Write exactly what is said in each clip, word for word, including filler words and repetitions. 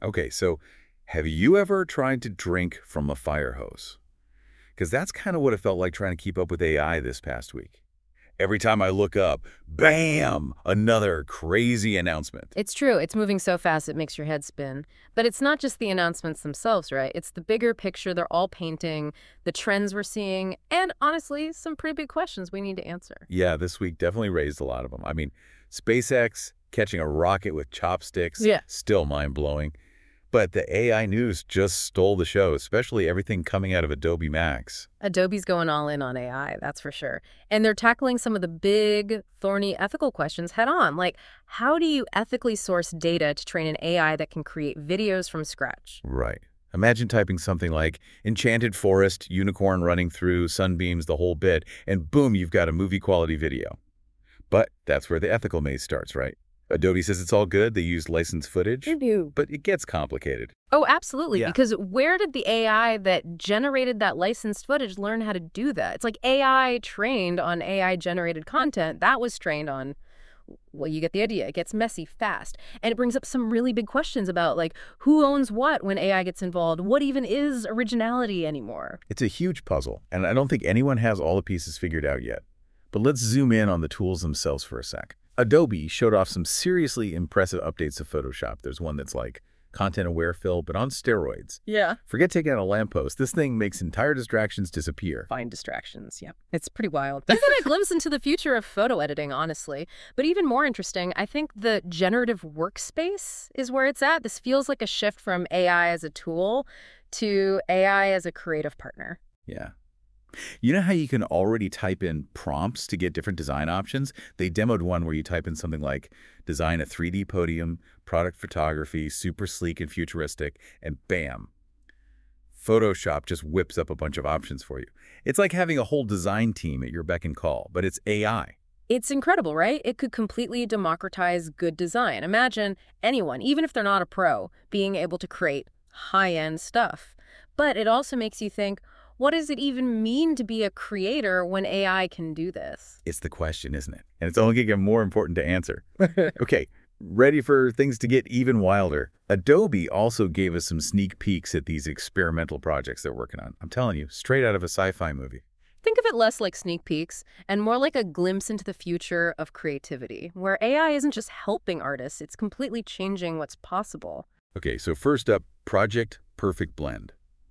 Okay, so have you ever tried to drink from a fire hose? Because that's kind of what it felt like trying to keep up with A I this past week. Every time I look up, bam, another crazy announcement. It's true. It's moving so fast it makes your head spin. But it's not just the announcements themselves, right? It's the bigger picture they're all painting, the trends we're seeing, and honestly, some pretty big questions we need to answer. Yeah, this week definitely raised a lot of them. I mean, SpaceX catching a rocket with chopsticks, Yeah. still mind-blowing. But the A I news just stole the show, especially everything coming out of Adobe Max. Adobe's going all in on A I, that's for sure. And they're tackling some of the big, thorny ethical questions head on. Like, how do you ethically source data to train an A I that can create videos from scratch? Right. Imagine typing something like enchanted forest, unicorn running through, sunbeams, the whole bit, and boom, you've got a movie-quality video. But that's where the ethical maze starts, right? Adobe says it's all good. They used licensed footage, do. but it gets complicated. Oh, absolutely. Yeah. Because where did the A I that generated that licensed footage learn how to do that? It's like A I trained on A I-generated content. That was trained on, well, you get the idea. It gets messy fast. And it brings up some really big questions about, like, who owns what when A I gets involved? What even is originality anymore? It's a huge puzzle, and I don't think anyone has all the pieces figured out yet. But let's zoom in on the tools themselves for a sec. Adobe showed off some seriously impressive updates to Photoshop. There's one that's like content-aware fill, but on steroids. Yeah. Forget taking out a lamppost. This thing makes entire distractions disappear. Find distractions, yeah. It's pretty wild. Isn't it a glimpse into the future of photo editing, honestly? But even more interesting, I think the generative workspace is where it's at. This feels like a shift from A I as a tool to A I as a creative partner. Yeah. You know how you can already type in prompts to get different design options? They demoed one where you type in something like design a three D podium, product photography, super sleek and futuristic, and bam. Photoshop just whips up a bunch of options for you. It's like having a whole design team at your beck and call, but it's A I. It's incredible, right? It could completely democratize good design. Imagine anyone, even if they're not a pro, being able to create high-end stuff. But it also makes you think, what does it even mean to be a creator when A I can do this? It's the question, isn't it? And it's only going to get more important to answer. Okay, ready for things to get even wilder. Adobe also gave us some sneak peeks at these experimental projects they're working on. I'm telling you, straight out of a sci-fi movie. Think of it less like sneak peeks and more like a glimpse into the future of creativity, where A I isn't just helping artists, it's completely changing what's possible. Okay, so first up, Project Perfect Blend.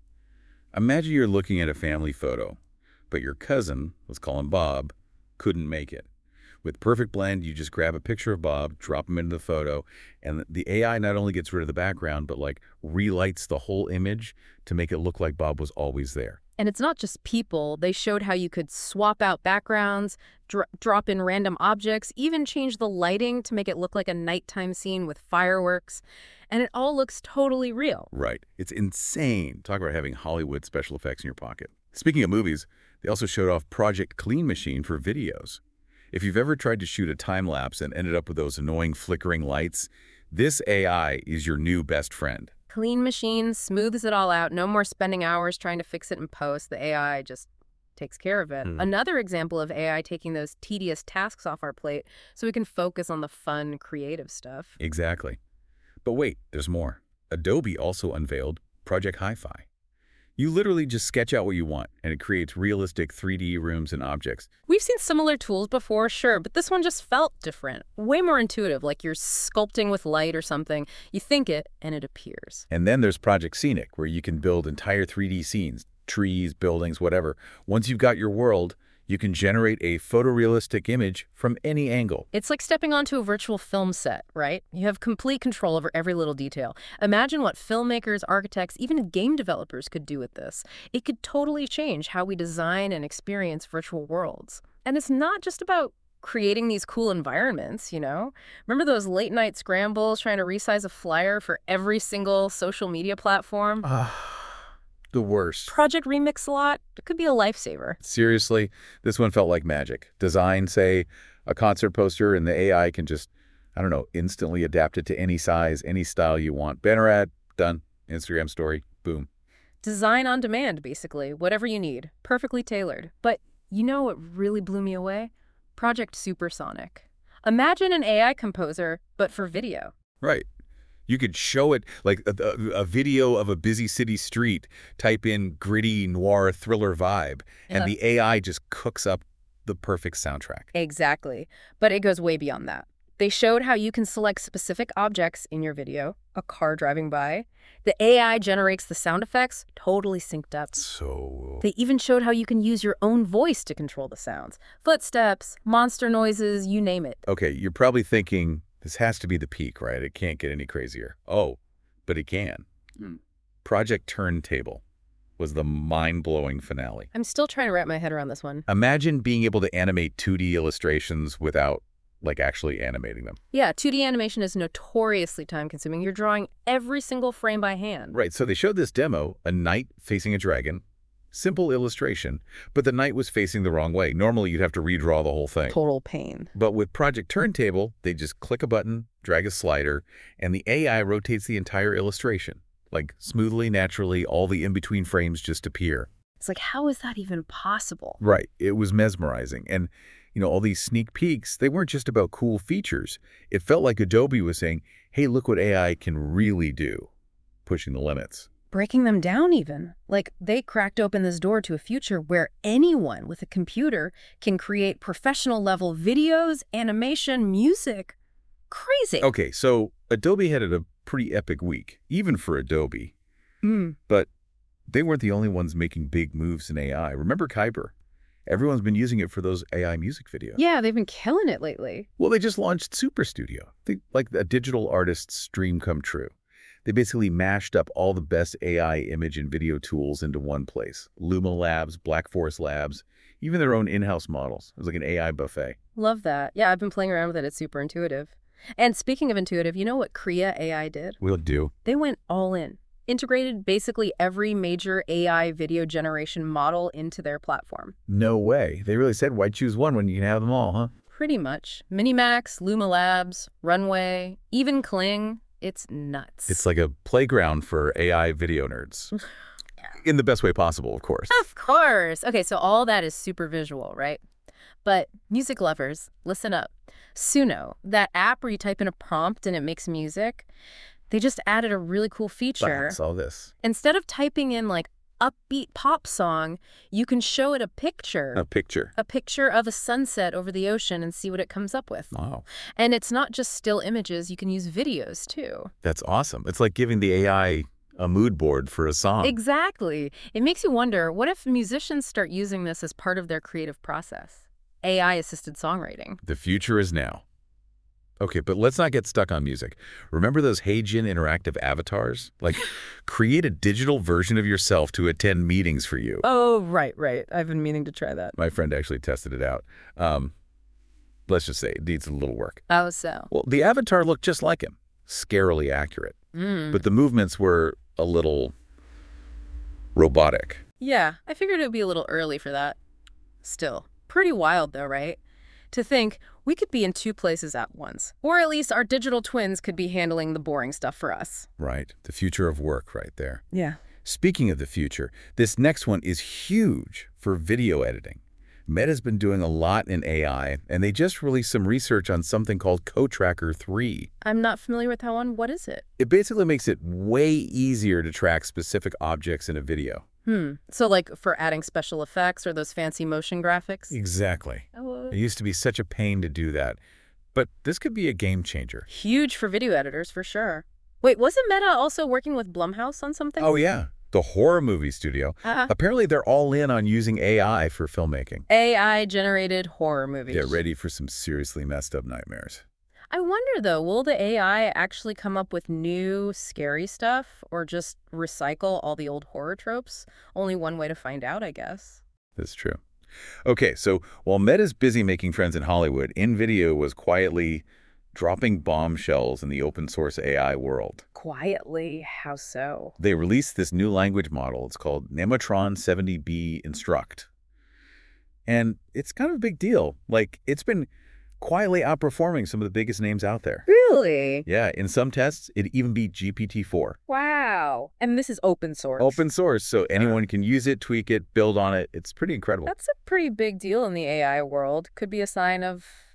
Imagine you're looking at a family photo, but your cousin, let's call him Bob, couldn't make it. With Perfect Blend, you just grab a picture of Bob, drop him into the photo, and the A I not only gets rid of the background, but like relights the whole image to make it look like Bob was always there. And it's not just people. They showed how you could swap out backgrounds, dr drop in random objects, even change the lighting to make it look like a nighttime scene with fireworks. And it all looks totally real. Right. It's insane. Talk about having Hollywood special effects in your pocket. Speaking of movies, they also showed off Project Clean Machine for videos. If you've ever tried to shoot a time-lapse and ended up with those annoying flickering lights, this A I is your new best friend. Clean Machine smooths it all out. No more spending hours trying to fix it in post. The A I just takes care of it. Hmm. Another example of A I taking those tedious tasks off our plate so we can focus on the fun, creative stuff. Exactly. But wait, there's more. Adobe also unveiled Project Hi-Fi. You literally just sketch out what you want, and it creates realistic three D rooms and objects. We've seen similar tools before, sure, but this one just felt different. Way more intuitive, like you're sculpting with light or something. You think it, and it appears. And then there's Project Scenic, where you can build entire three D scenes, trees, buildings, whatever. Once you've got your world, you can generate a photorealistic image from any angle. It's like stepping onto a virtual film set, right? You have complete control over every little detail. Imagine what filmmakers, architects, even game developers could do with this. It could totally change how we design and experience virtual worlds. And it's not just about creating these cool environments, you know? Remember those late night scrambles trying to resize a flyer for every single social media platform? Ah. The worst. Project Remix a lot. It could be a lifesaver. Seriously, this one felt like magic. Design, say, a concert poster, and the A I can just, I don't know, instantly adapt it to any size, any style you want. Banner ad, done. Instagram story, boom. Design on demand, basically. Whatever you need. Perfectly tailored. But you know what really blew me away? Project Supersonic. Imagine an A I composer, but for video. Right. You could show it like a, a, a video of a busy city street, type in gritty noir thriller vibe, and Yeah. the A I just cooks up the perfect soundtrack. Exactly. But it goes way beyond that. They showed how you can select specific objects in your video, a car driving by. The A I generates the sound effects, totally synced up. So, They even showed how you can use your own voice to control the sounds. Footsteps, monster noises, you name it. okay, you're probably thinking, this has to be the peak, right? It can't get any crazier. Oh, but it can. Hmm. Project Turntable was the mind-blowing finale. I'm still trying to wrap my head around this one. Imagine being able to animate two D illustrations without, like, actually animating them. Yeah, two D animation is notoriously time-consuming. You're drawing every single frame by hand. Right, so they showed this demo, a knight facing a dragon, simple illustration, but the knight was facing the wrong way. Normally, you'd have to redraw the whole thing. Total pain. But with Project Turntable, they just click a button, drag a slider, and the A I rotates the entire illustration. Like, smoothly, naturally, all the in-between frames just appear. It's like, how is that even possible? Right, it was mesmerizing. And, you know, all these sneak peeks, they weren't just about cool features. It felt like Adobe was saying, hey, look what A I can really do, pushing the limits. Breaking them down even. Like, they cracked open this door to a future where anyone with a computer can create professional-level videos, animation, music. Crazy. Okay, so Adobe had a pretty epic week, even for Adobe. Mm. But they weren't the only ones making big moves in A I. Remember Kyber? Everyone's been using it for those A I music videos. Yeah, they've been killing it lately. Well, they just launched Super Studio, they, like a digital artist's dream come true. They basically mashed up all the best A I image and video tools into one place. Luma Labs, Black Forest Labs, even their own in-house models. It was like an A I buffet. Love that. Yeah, I've been playing around with it. It's super intuitive. And speaking of intuitive, you know what Krea A I did? We'll do. They went all in. Integrated basically every major A I video generation model into their platform. No way. They really said, why choose one when you can have them all, huh? Pretty much. Minimax, Luma Labs, Runway, even Kling. It's nuts. It's like a playground for A I video nerds. In the best way possible, of course. Of course. Okay, so all that is super visual, right? But music lovers, listen up. Suno, that app where you type in a prompt and it makes music, they just added a really cool feature. I saw this. Instead of typing in like upbeat pop song, you can show it a picture. A picture. A picture of a sunset over the ocean and see what it comes up with. Wow. And it's not just still images, you can use videos too. That's awesome. It's like giving the A I a mood board for a song. Exactly. It makes you wonder, what if musicians start using this as part of their creative process? A I-assisted songwriting. The future is now. Okay, but let's not get stuck on music. Remember those Heijin interactive avatars? Like, create a digital version of yourself to attend meetings for you. Oh, right, right. I've been meaning to try that. My friend actually tested it out. Um, let's just say it needs a little work. Oh, so. Well, the avatar looked just like him. Scarily accurate. Mm. But the movements were a little robotic. Yeah, I figured it would be a little early for that. Still, pretty wild though, right? To think we could be in two places at once. Or at least our digital twins could be handling the boring stuff for us. Right. The future of work right there. Yeah. Speaking of the future, this next one is huge for video editing. Meta's been doing a lot in A I, and they just released some research on something called CoTracker three. I'm not familiar with that one. What is it? It basically makes it way easier to track specific objects in a video. Hmm. So like for adding special effects or those fancy motion graphics? Exactly. Oh, It used to be such a pain to do that. But this could be a game changer. huge for video editors, for sure. Wait, wasn't Meta also working with Blumhouse on something? Oh, yeah. The horror movie studio. Uh, Apparently, they're all in on using A I for filmmaking. A I-generated horror movies. Get ready for some seriously messed up nightmares. I wonder, though, will the A I actually come up with new, scary stuff or just recycle all the old horror tropes? Only one way to find out, I guess. That's true. Okay, so while Meta's busy making friends in Hollywood, NVIDIA was quietly dropping bombshells in the open source A I world. Quietly, how so? They released this new language model. It's called Nemotron seventy B Instruct. And it's kind of a big deal. Like, it's been quietly outperforming some of the biggest names out there. Really? Yeah, in some tests, it even beat G P T four. Wow. And this is open source. Open source, so anyone can use it, tweak it, build on it. It's pretty incredible. That's a pretty big deal in the A I world. Could be a sign of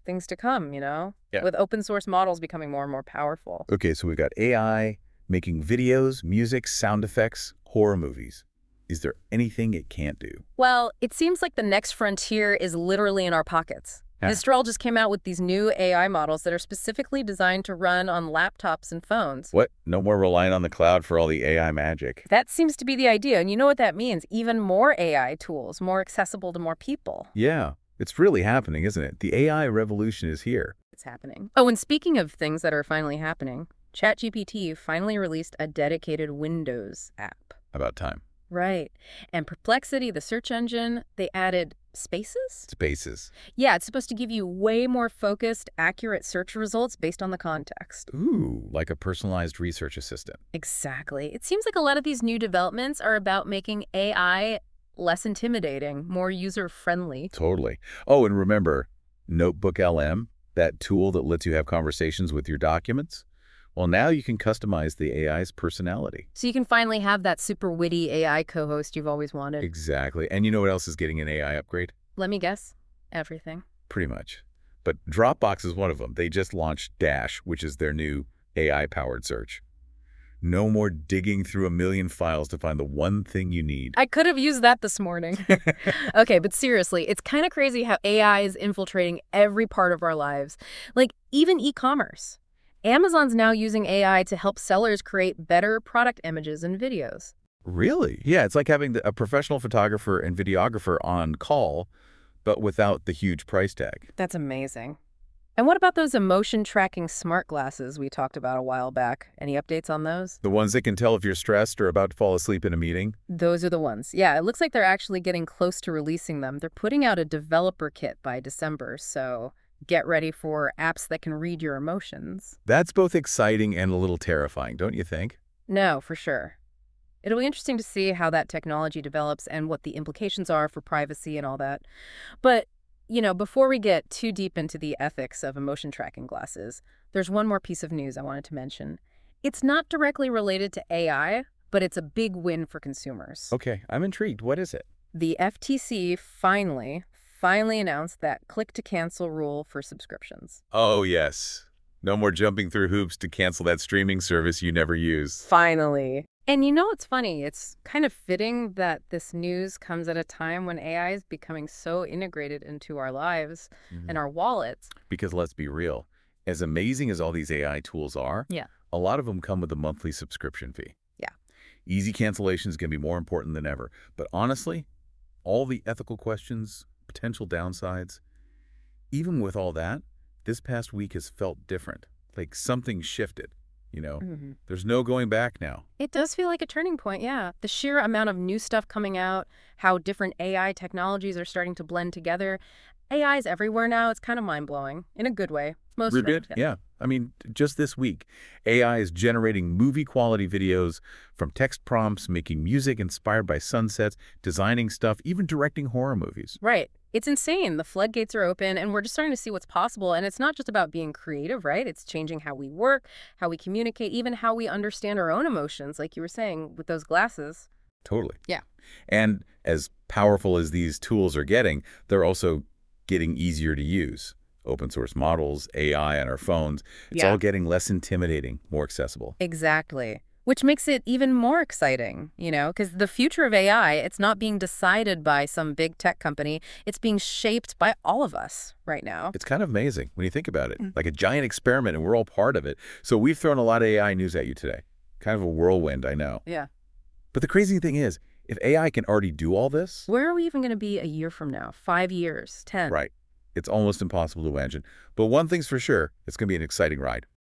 things to come, you know, Yeah. with open source models becoming more and more powerful. Okay, so we've got A I making videos, music, sound effects, horror movies. Is there anything it can't do? Well, it seems like the next frontier is literally in our pockets. Huh. Mistral just came out with these new A I models that are specifically designed to run on laptops and phones. What? No more relying on the cloud for all the A I magic. That seems to be the idea, and you know what that means? Even more A I tools, more accessible to more people. Yeah, it's really happening, isn't it? The A I revolution is here. It's happening. Oh, and speaking of things that are finally happening, ChatGPT finally released a dedicated Windows app. About time. Right. And Perplexity, the search engine, they added spaces? Spaces. Yeah, it's supposed to give you way more focused, accurate search results based on the context. Ooh, like a personalized research assistant. Exactly. It seems like a lot of these new developments are about making A I less intimidating, more user-friendly. Totally. Oh, and remember, Notebook L M, that tool that lets you have conversations with your documents? Well, now you can customize the A I's personality. So you can finally have that super witty A I co-host you've always wanted. Exactly. And you know what else is getting an A I upgrade? Let me guess. Everything. Pretty much. But Dropbox is one of them. They just launched Dash, which is their new A I-powered search. No more digging through a million files to find the one thing you need. I could have used that this morning. Okay, but seriously, it's kind of crazy how A I is infiltrating every part of our lives. Like, even e-commerce. Amazon's now using A I to help sellers create better product images and videos. Really? Yeah, it's like having the, a professional photographer and videographer on call, but without the huge price tag. That's amazing. And what about those emotion tracking smart glasses we talked about a while back? Any updates on those? The ones that can tell if you're stressed or about to fall asleep in a meeting? Those are the ones. Yeah, it looks like they're actually getting close to releasing them. They're putting out a developer kit by December, so get ready for apps that can read your emotions. That's both exciting and a little terrifying, don't you think? No, for sure. It'll be interesting to see how that technology develops and what the implications are for privacy and all that. But, you know, before we get too deep into the ethics of emotion tracking glasses, there's one more piece of news I wanted to mention. It's not directly related to A I, but it's a big win for consumers. Okay, I'm intrigued. What is it? The F T C finally, finally announced that click-to-cancel rule for subscriptions. Oh, yes. No more jumping through hoops to cancel that streaming service you never use. Finally. And you know what's funny? It's kind of fitting that this news comes at a time when A I is becoming so integrated into our lives Mhm. and our wallets. Because let's be real, as amazing as all these A I tools are, Yeah. a lot of them come with a monthly subscription fee. Yeah. Easy cancellations can be more important than ever. But honestly, all the ethical questions, potential downsides, even with all that, this past week has felt different. Like something shifted, you know? Mm-hmm. There's no going back now. It does feel like a turning point, yeah. The sheer amount of new stuff coming out, how different A I technologies are starting to blend together. A I is everywhere now. It's kind of mind-blowing, in a good way. Most We're of it, good? Yeah. I mean, just this week, A I is generating movie-quality videos from text prompts, making music inspired by sunsets, designing stuff, even directing horror movies. Right. It's insane. The floodgates are open, and we're just starting to see what's possible. And it's not just about being creative, right? It's changing how we work, how we communicate, even how we understand our own emotions, like you were saying with those glasses. Totally. Yeah. And as powerful as these tools are getting, they're also getting easier to use. Open source models, A I on our phones, it's Yeah. all getting less intimidating, more accessible. Exactly. Which makes it even more exciting, you know, because the future of A I, it's not being decided by some big tech company. It's being shaped by all of us right now. It's kind of amazing when you think about it, Mm. like a giant experiment, and we're all part of it. So we've thrown a lot of A I news at you today. Kind of a whirlwind, I know. Yeah. But the crazy thing is, if A I can already do all this, Where are we even going to be a year from now? Five years? Ten? right, it's almost impossible to imagine. But one thing's for sure, it's going to be an exciting ride.